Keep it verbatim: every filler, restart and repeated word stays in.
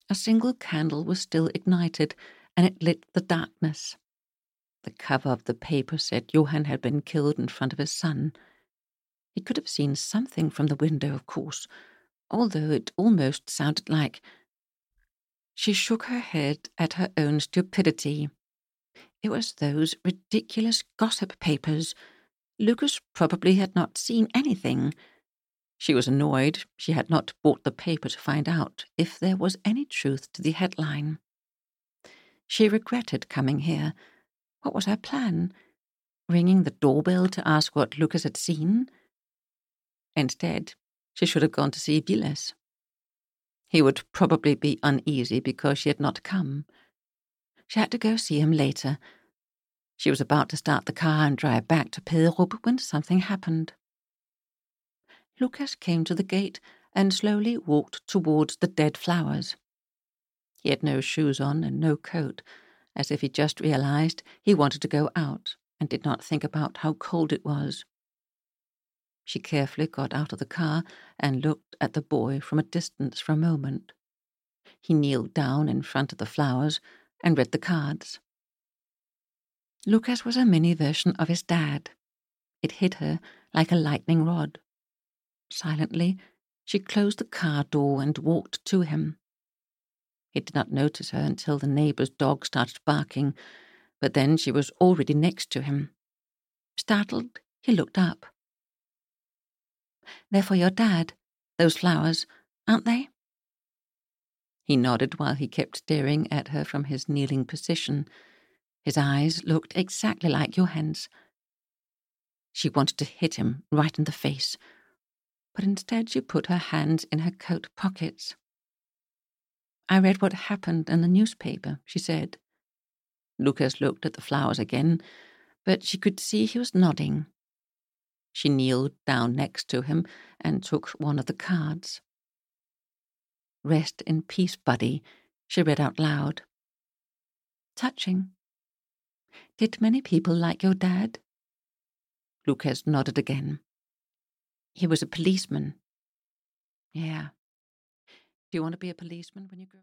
A single candle was still ignited, and it lit the darkness. The cover of the paper said Johann had been killed in front of his son. He could have seen something from the window, of course, although it almost sounded like... She shook her head at her own stupidity. It was those ridiculous gossip papers. Lucas probably had not seen anything. She was annoyed she had not bought the paper to find out if there was any truth to the headline. She regretted coming here. What was her plan? Ringing the doorbell to ask what Lucas had seen? Instead, she should have gone to see Gilles. He would probably be uneasy because she had not come. She had to go see him later. She was about to start the car and drive back to Pederup when something happened. Lucas came to the gate and slowly walked towards the dead flowers. He had no shoes on and no coat, as if he just realized he wanted to go out and did not think about how cold it was. She carefully got out of the car and looked at the boy from a distance for a moment. He kneeled down in front of the flowers and read the cards. Lucas was a mini version of his dad. It hit her like a lightning rod. Silently, she closed the car door and walked to him. He did not notice her until the neighbor's dog started barking, but then she was already next to him. Startled, he looked up. "They're for your dad, those flowers, aren't they?" He nodded while he kept staring at her from his kneeling position. His eyes looked exactly like Johann's. She wanted to hit him right in the face, but instead she put her hands in her coat pockets. "I read what happened in the newspaper," she said. Lucas looked at the flowers again, but she could see he was nodding. She kneeled down next to him and took one of the cards. "Rest in peace, buddy," she read out loud. "Touching. Did many people like your dad?" Lucas nodded again. "He was a policeman." "Yeah. Do you want to be a policeman when you grow up?"